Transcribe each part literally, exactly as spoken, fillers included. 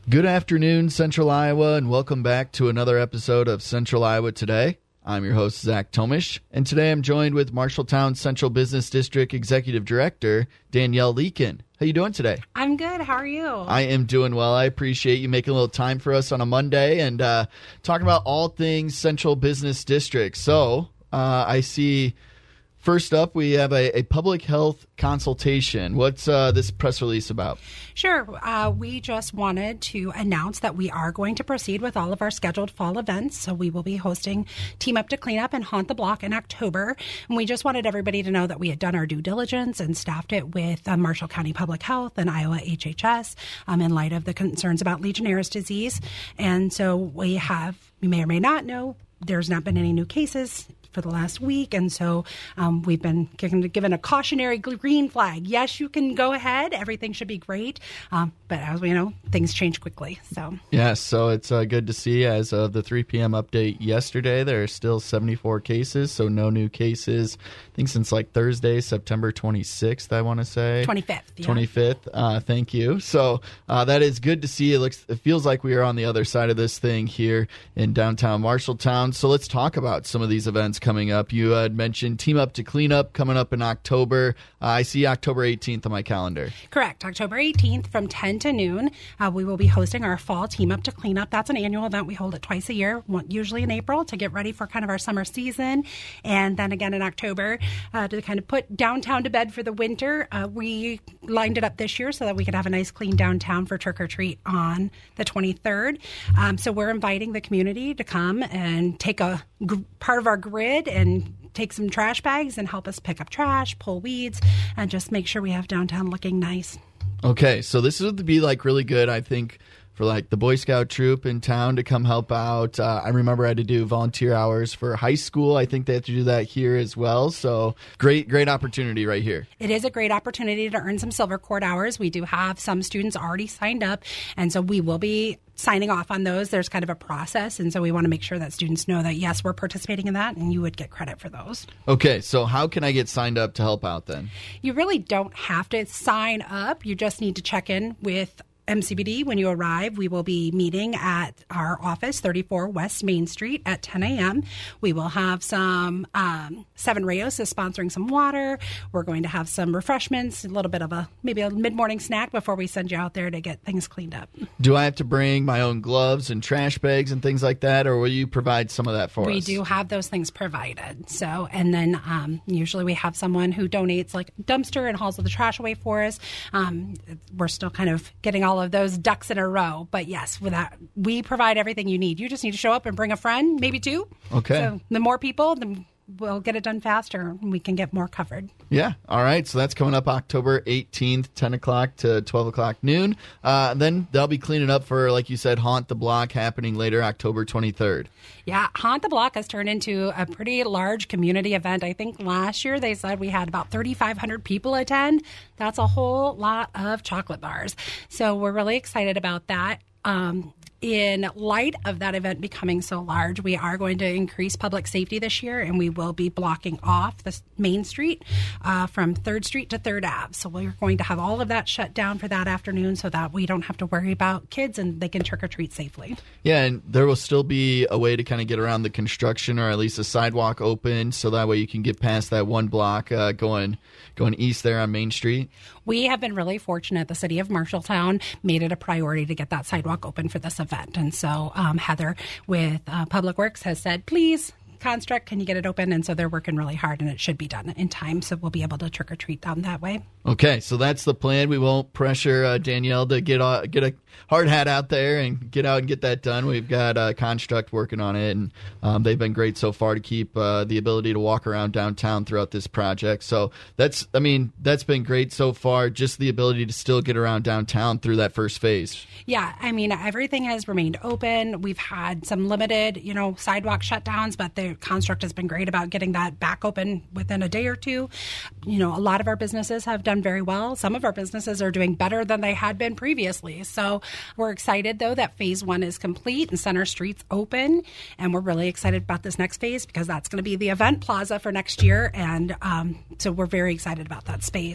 Good afternoon, Central Iowa, and welcome back to another episode of Central Iowa Today. I'm your host, Zach Tomish, and today I'm joined with Marshalltown Central Business District Executive Director, Danielle Leakin. How you doing today? I'm good. How are you? I am doing well. I appreciate you making a little time for us on a Monday and uh, talking about all things Central Business District. So uh, I see... First up, we have a, a public health consultation. What's uh, this press release about? Sure. Uh, we just wanted to announce that we are going to proceed with all of our scheduled fall events. So we will be hosting Team Up to Clean Up and Haunt the Block in October. And we just wanted everybody to know that we had done our due diligence and staffed it with uh, Marshall County Public Health and Iowa H H S um, in light of the concerns about Legionnaire's disease. And so we have, you may or may not know, there's not been any new cases for the last week, and so um, we've been given a cautionary green flag. Yes, you can go ahead. Everything should be great, um, but as we know, things change quickly. So yes, so it's uh, good to see. As of the three p.m. update yesterday, there are still seventy-four cases, so no new cases. I think since like Thursday, September twenty-sixth, I want to say twenty-fifth. Yeah. twenty-fifth. Uh, thank you. So uh, that is good to see. It looks, it feels like we are on the other side of this thing here in downtown Marshalltown. So let's talk about some of these events coming up. You had mentioned Team Up to Clean Up coming up in October. Uh, I see October eighteenth on my calendar. Correct. October eighteenth from ten to noon. Uh, we will be hosting our fall Team Up to Clean Up. That's an annual event. We hold it twice a year, usually in April, to get ready for kind of our summer season. And then again in October uh, to kind of put downtown to bed for the winter. Uh, we lined it up this year so that we could have a nice clean downtown for trick or treat on the twenty-third. Um, so we're inviting the community to come and take a g- part of our grid and take some trash bags and help us pick up trash, pull weeds, and just make sure we have downtown looking nice. Okay, so this would be like really good, I think, for like the Boy Scout troop in town to come help out. Uh, I remember I had to do volunteer hours for high school. I think they have to do that here as well. So great, great opportunity right here. It is a great opportunity to earn some Silver Cord hours. We do have some students already signed up, and so we will be signing off on those. There's kind of a process, and so we want to make sure that students know that, yes, we're participating in that, and you would get credit for those. Okay, so how can I get signed up to help out then? You really don't have to sign up. You just need to check in with M C B D when you arrive. We will be meeting at our office, thirty-four West Main Street, at ten a.m. We will have some, um, Seven Rayos is sponsoring some water. We're going to have some refreshments, a little bit of a, maybe a mid-morning snack before we send you out there to get things cleaned up. Do I have to bring my own gloves and trash bags and things like that, or will you provide some of that for we us? We do have those things provided. So, and then um, usually we have someone who donates like a dumpster and hauls the trash away for us. Um, we're still kind of getting all of those ducks in a row. But yes, with that, we provide everything you need. You just need to show up and bring a friend, maybe two. Okay. So the more people, the we'll get it done faster and we can get more covered. Yeah. All right. So that's coming up October eighteenth, ten o'clock to twelve o'clock noon. Uh, then they'll be cleaning up for, like you said, Haunt the Block happening later October twenty-third. Yeah. Haunt the Block has turned into a pretty large community event. I think last year they said we had about thirty-five hundred people attend. That's a whole lot of chocolate bars. So we're really excited about that. Um, In light of that event becoming so large, we are going to increase public safety this year, and we will be blocking off the Main Street uh, from third Street to third Ave. So we're going to have all of that shut down for that afternoon so that we don't have to worry about kids and they can trick-or-treat safely. Yeah, and there will still be a way to kind of get around the construction, or at least a sidewalk open, so that way you can get past that one block uh, going going east there on Main Street. We have been really fortunate. The city of Marshalltown made it a priority to get that sidewalk open for this event. And so um, Heather with uh, Public Works has said, please, Construct, can you get it open? And so they're working really hard, and it should be done in time. So we'll be able to trick or treat down that way. Okay, so that's the plan. We won't pressure uh, Danielle to get uh, get a hard hat out there and get out and get that done. We've got uh, Construct working on it, and um, they've been great so far to keep uh, the ability to walk around downtown throughout this project. So that's, I mean, that's been great so far, just the ability to still get around downtown through that first phase. Yeah, I mean, everything has remained open. We've had some limited, you know, sidewalk shutdowns, but the Construct has been great about getting that back open within a day or two. You know, a lot of our businesses have done very well. Some of our businesses are doing better than they had been previously. So we're excited, though, that phase one is complete and Center Street's open. And we're really excited about this next phase because that's going to be the event plaza for next year. And um, so we're very excited about that space.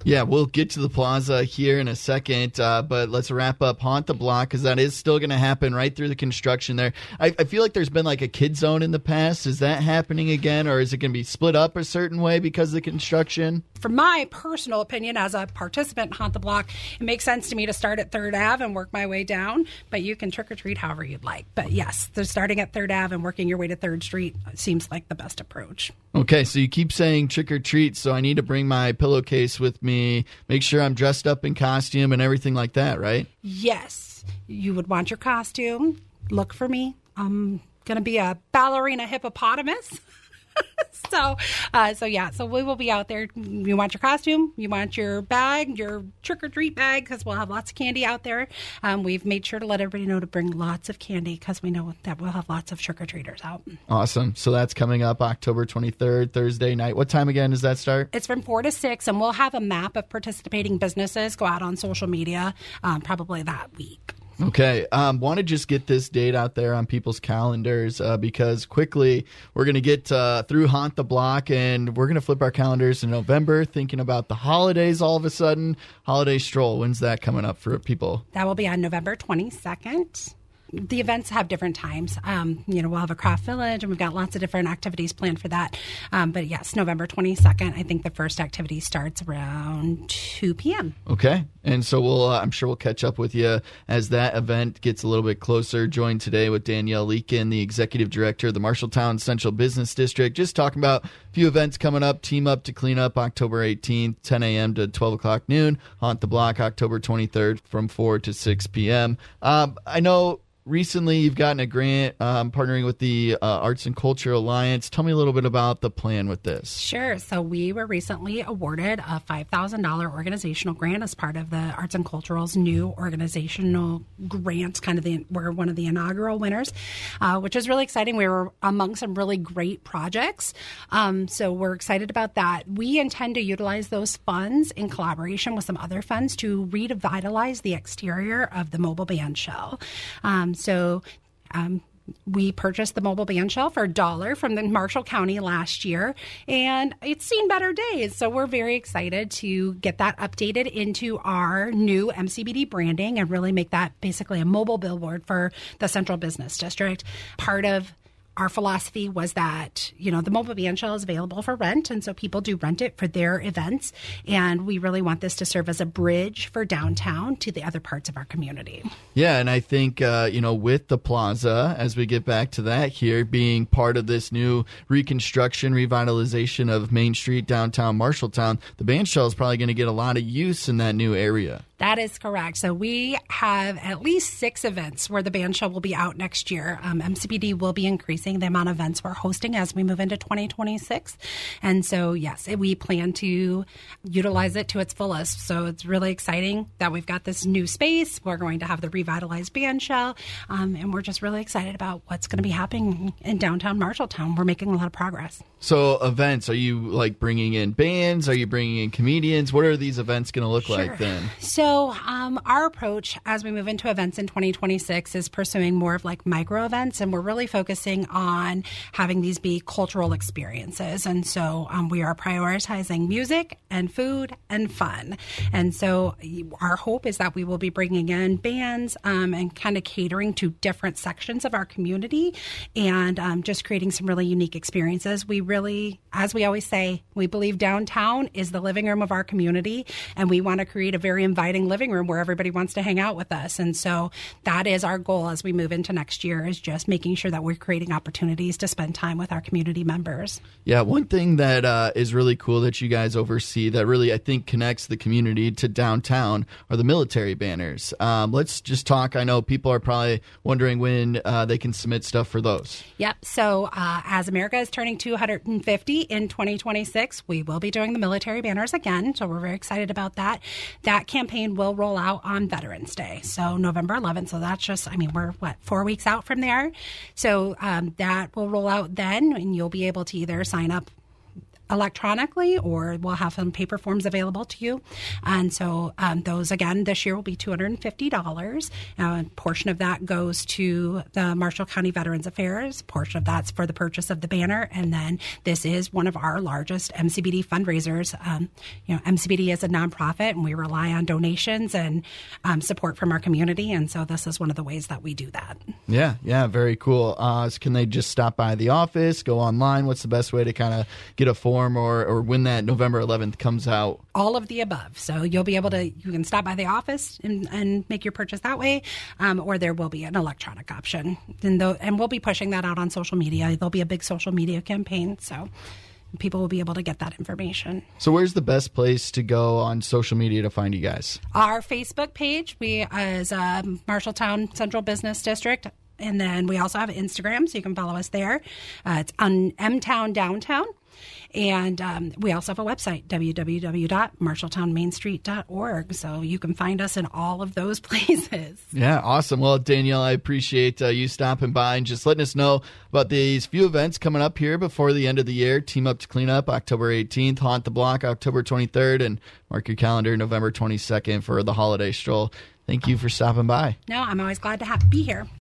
Yeah, we'll get to the plaza here in a second, uh, but let's wrap up Haunt the Block, because that is still going to happen right through the construction there. I, I feel like there's been like a kid zone in the past. Is that happening again, or is it going to be split up a certain way because of the construction? From my personal opinion, as a participant in Haunt the Block, it makes sense to me to start at third Ave and work my way down, but you can trick-or-treat however you'd like. But yes, they're starting at third Ave and working your way to third Street seems like the best approach. Okay, so you keep saying trick-or-treat, so I need to bring my pillowcase with me, make sure I'm dressed up in costume and everything like that, right? Yes. You would want your costume. Look for me. I'm going to be a ballerina hippopotamus. so, uh, so yeah, so we will be out there. You want your costume, you want your bag, your trick-or-treat bag, because we'll have lots of candy out there. Um, we've made sure to let everybody know to bring lots of candy because we know that we'll have lots of trick-or-treaters out. Awesome. So that's coming up October twenty-third, Thursday night. What time again does that start? It's from four to six, and we'll have a map of participating businesses go out on social media um, probably that week. Okay. Um, want to just get this date out there on people's calendars uh, because quickly we're going to get uh, through Haunt the Block and we're going to flip our calendars in November thinking about the holidays all of a sudden. Holiday Stroll. When's that coming up for people? That will be on November twenty-second. The events have different times. Um, you know, we'll have a craft village, and we've got lots of different activities planned for that. Um, but yes, November twenty-second, I think the first activity starts around two p.m. Okay. And so we'll, uh, I'm sure we'll catch up with you as that event gets a little bit closer. Joined today with Danielle Leakin, the Executive Director of the Marshalltown Central Business District, just talking about a few events coming up. Team Up to Clean Up, October eighteenth, ten a.m. to twelve o'clock noon. Haunt the Block, October twenty-third from four to six p.m. Um, I know recently you've gotten a grant um, partnering with the uh, Arts and Culture Alliance. Tell me a little bit about the plan with this. Sure. So we were recently awarded a five thousand dollars organizational grant as part of the Arts and Cultural's new organizational grants. Kind of the, we're one of the inaugural winners, uh, which is really exciting. We were among some really great projects. Um, so we're excited about that. We intend to utilize those funds in collaboration with some other funds to revitalize the exterior of the mobile band shell. Um, So um, we purchased the mobile band shell for a dollar from the Marshall County last year, and it's seen better days. So we're very excited to get that updated into our new M C B D branding and really make that basically a mobile billboard for the Central Business District. Part of our philosophy was that, you know, the mobile band shell is available for rent, and so people do rent it for their events, and we really want this to serve as a bridge for downtown to the other parts of our community. Yeah, and I think, uh, you know, with the plaza, as we get back to that here, being part of this new reconstruction, revitalization of Main Street, downtown Marshalltown, the band shell is probably going to get a lot of use in that new area. That is correct. So we have at least six events where the band shell will be out next year. Um, M C B D will be increasing the amount of events we're hosting as we move into twenty twenty-six. And so, yes, we plan to utilize it to its fullest. So it's really exciting that we've got this new space. We're going to have the revitalized band shell. Um, and we're just really excited about what's going to be happening in downtown Marshalltown. We're making a lot of progress. So events, are you like bringing in bands? Are you bringing in comedians? What are these events going to look Sure. like then? So um, our approach as we move into events in twenty twenty-six is pursuing more of like micro events, and we're really focusing on having these be cultural experiences. And so um, we are prioritizing music and food and fun. And so our hope is that we will be bringing in bands um, and kind of catering to different sections of our community and um, just creating some really unique experiences. We really, as we always say, we believe downtown is the living room of our community, and we want to create a very inviting living room where everybody wants to hang out with us. And so that is our goal as we move into next year, is just making sure that we're creating opportunities to spend time with our community members. Yeah, one thing that uh, is really cool that you guys oversee that really, I think, connects the community to downtown are the military banners. Um, let's just talk. I know people are probably wondering when uh, they can submit stuff for those. Yep. So uh, as America is turning two hundred fifty in twenty twenty-six, we will be doing the military banners again. So we're very excited about that. That campaign will roll out on Veterans Day, so November eleventh. So that's just, I mean, we're, what, four weeks out from there. So um, that will roll out then, and you'll be able to either sign up electronically, or we'll have some paper forms available to you. And so um, those, again, this year will be two hundred fifty dollars. Uh, a portion of that goes to the Marshall County Veterans Affairs. A portion of that's for the purchase of the banner. And then this is one of our largest M C B D fundraisers. Um, you know, M C B D is a nonprofit, and we rely on donations and um, support from our community. And so this is one of the ways that we do that. Yeah, yeah, very cool. Uh, so can they just stop by the office, go online? What's the best way to kind of get a form or, or when that November eleventh comes out? All of the above. So you'll be able to, you can stop by the office and, and make your purchase that way, um, or there will be an electronic option. And, though, and we'll be pushing that out on social media. There'll be a big social media campaign, so people will be able to get that information. So where's the best place to go on social media to find you guys? Our Facebook page, we as um, Marshalltown Central Business District. And then we also have Instagram, so you can follow us there. Uh, it's on M-Town Downtown. And um, we also have a website, w w w dot marshalltown main street dot org. So you can find us in all of those places. Yeah, awesome. Well, Danielle, I appreciate uh, you stopping by and just letting us know about these few events coming up here before the end of the year. Team Up to Clean Up, October eighteenth. Haunt the Block, October twenty-third. And mark your calendar, November twenty-second for the holiday stroll. Thank you for stopping by. No, I'm always glad to have, be here.